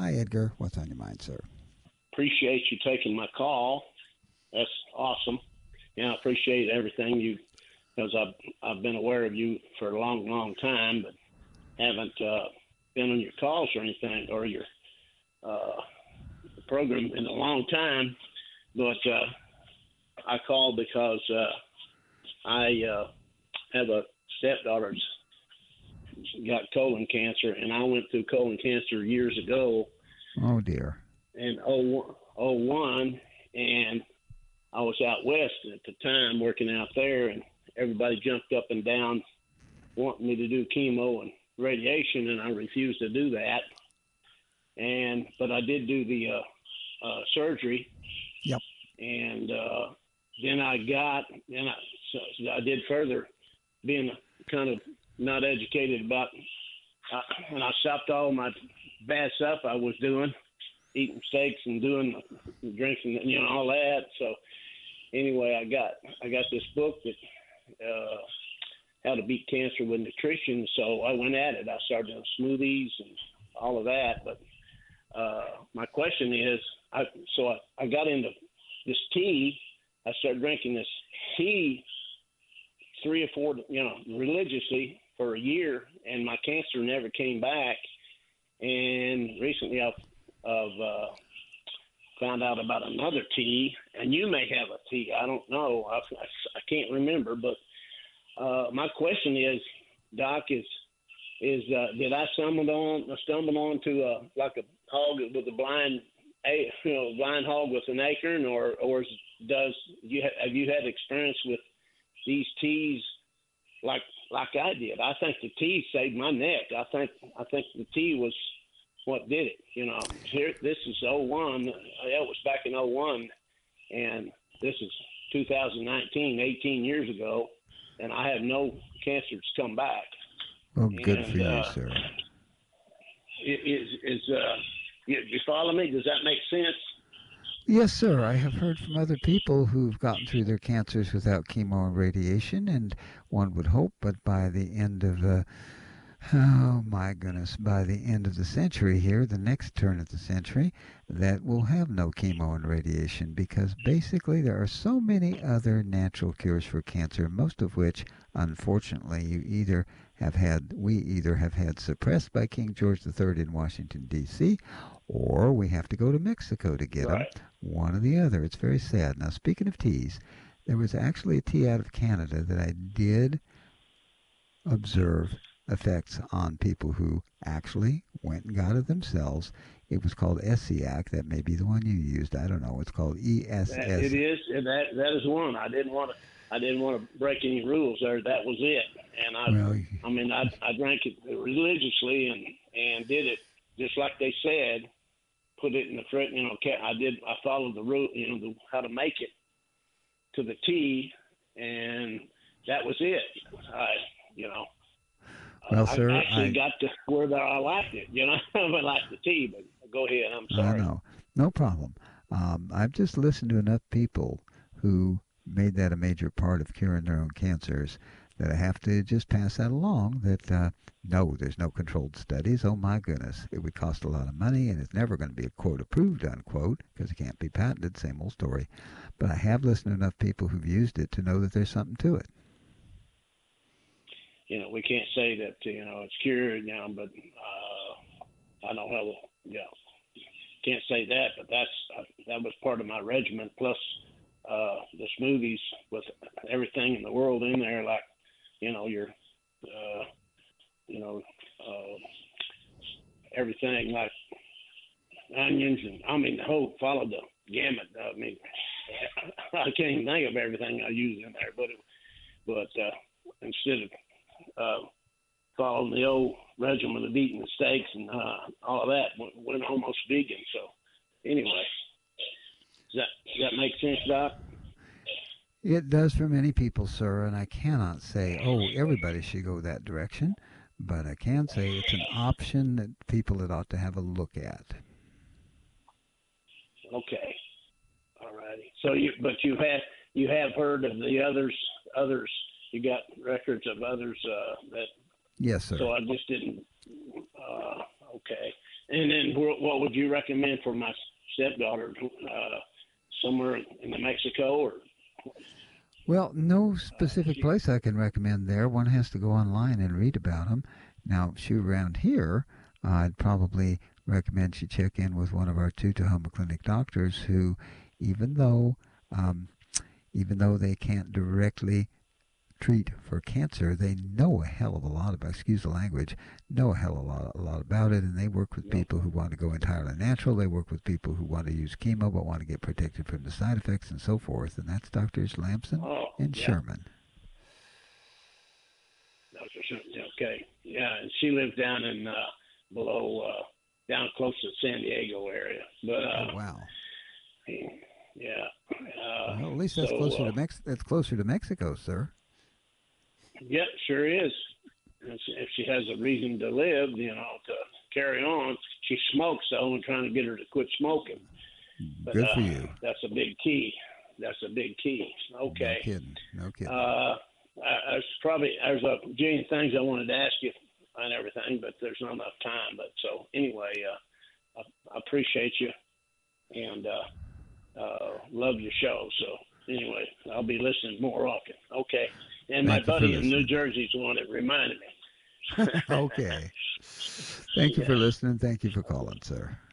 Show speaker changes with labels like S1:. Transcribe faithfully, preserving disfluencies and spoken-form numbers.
S1: Hi, Edgar. What's on your mind, sir?
S2: Appreciate you taking my call. That's awesome. Yeah, I appreciate everything you, because I've I've been aware of you for a long, long time, but haven't uh, been on your calls or anything or your uh, program in a long time. But uh, I called because uh, I uh, have a stepdaughter that's got colon cancer, and I went through colon cancer years ago
S1: Oh, dear.
S2: in oh one, and I was out west at the time working out there, and everybody jumped up and down wanting me to do chemo and radiation, and I refused to do that. And but I did do the uh, uh, surgery.
S1: Yep.
S2: And uh, then I got, and I, so I did further, being kind of not educated about, uh, and I stopped all my bad stuff I was doing, eating steaks and doing drinking, you know, all that. So anyway, I got I got this book that uh, how to beat cancer with nutrition. So I went at it. I started doing smoothies and all of that. But uh, my question is, I so I, I got into this tea. I started drinking this tea three or four, you know, religiously for a year, and my cancer never came back. And recently I've, I've uh, found out about another tea, and you may have a tea. I don't know. I, I, I can't remember. But uh, my question is, Doc, is is uh, did I stumble on stumble onto a, like a hog with a blind, a you know, blind hog with an acorn, or or does you ha- have you had experience with these teas like like I did? I think the tea saved my neck. I think I think the tea was what did it. You know, here this is oh one. That was back in oh one, and this is two thousand nineteen, eighteen years ago, and I have no cancer that's come back.
S1: Well, good
S2: And
S1: for you,
S2: uh,
S1: sir.
S2: is is uh, you, you follow me? Does that make sense?
S1: Yes, sir. I have heard from other people who've gotten through their cancers without chemo and radiation, and one would hope, but by the end of the, oh my goodness, by the end of the century here, the next turn of the century, that we'll have no chemo and radiation because basically there are so many other natural cures for cancer, most of which, unfortunately, you either have had, we either have had suppressed by King George the Third in Washington, D C, or we have to go to Mexico to get them.
S2: Right.
S1: One or the other. It's very sad. Now, speaking of teas, there was actually a tea out of Canada that I did observe effects on people who actually went and got it themselves. It was called Essiac. That may be the one you used. I don't know. It's called E S
S2: That,
S1: S.
S2: it is, and that that is one. I didn't want to. I didn't want to break any rules there. That was it. And I,
S1: Well,
S2: I mean, I I drank it religiously and and did it just like they said. Put it in the fridge. You know, I did. I followed the rule. You know, the, how to make it to the tea, and that was it. I, you know.
S1: well,
S2: I
S1: sir,
S2: actually
S1: I,
S2: got to where I liked it. You know, I liked the tea, but go ahead. I'm
S1: I
S2: sorry.
S1: know. No problem. Um, I've just listened to enough people who made that a major part of curing their own cancers that I have to just pass that along that uh, no, there's no controlled studies. Oh my goodness, it would cost a lot of money and it's never going to be a quote approved unquote because it can't be patented, same old story. But I have listened to enough people who've used it to know that there's something to it.
S2: You know, we can't say that, you know, it's cured now, but uh, I don't know, you know, can't say that, but that's, uh, that was part of my regimen, plus uh, the smoothies with everything in the world in there, like, you know, your, uh, you know, uh, everything like onions and, I mean, the whole, follow the gamut. I mean, I can't even think of everything I use in there, but, it, but uh, instead of uh, following the old regimen of eating the steaks and uh, all of that, went, went almost vegan. So anyway, does that, does that make sense, Doc?
S1: It does for many people, sir, and I cannot say, oh, everybody should go that direction, but I can say it's an option that people that ought to have a look at.
S2: Okay. All righty. So you, but you have, you have heard of the others, others, you got records of others uh, that,
S1: Yes, sir.
S2: so I just didn't, uh, okay. And then wh- what would you recommend for my stepdaughter? Uh, somewhere in Mexico or?
S1: Well, no specific place I can recommend there. One has to go online and read about them. Now, if she were around here, uh, I'd probably recommend she check in with one of our Tutuhoma Clinic doctors who, even though um, even though they can't directly treat for cancer, they know a hell of a lot about, excuse the language, know a hell of a lot, a lot about it, and they work with people who want to go entirely natural. They work with people who want to use chemo but want to get protected from the side effects and so forth, and that's Doctors Lamson
S2: Oh,
S1: and
S2: yeah.
S1: Sherman.
S2: Doctor Sherman, okay. Yeah, and she lives down in uh, below, uh, down close to the San Diego area. But uh,
S1: Oh, wow.
S2: Yeah. Uh,
S1: Well, at least that's
S2: so,
S1: closer
S2: uh,
S1: to Mex- that's closer to Mexico, sir.
S2: Yeah, sure is. If she, if she has a reason to live, you know, to carry on. She smokes, though, and trying to get her to quit smoking. But,
S1: Good for
S2: uh,
S1: you.
S2: That's a big key. That's a big key. Okay.
S1: No kidding. No kidding.
S2: Uh, I, there's probably there's a jillion things I wanted to ask you and everything, but there's not enough time. But so anyway, uh, I, I appreciate you and uh, uh, love your show. So anyway, I'll be listening more often. Okay. And
S1: Thank
S2: my
S1: you for
S2: buddy in New
S1: listening.
S2: Jersey's the one that reminded me.
S1: Okay. Thank you
S2: Yeah.
S1: for listening. Thank you for calling, sir.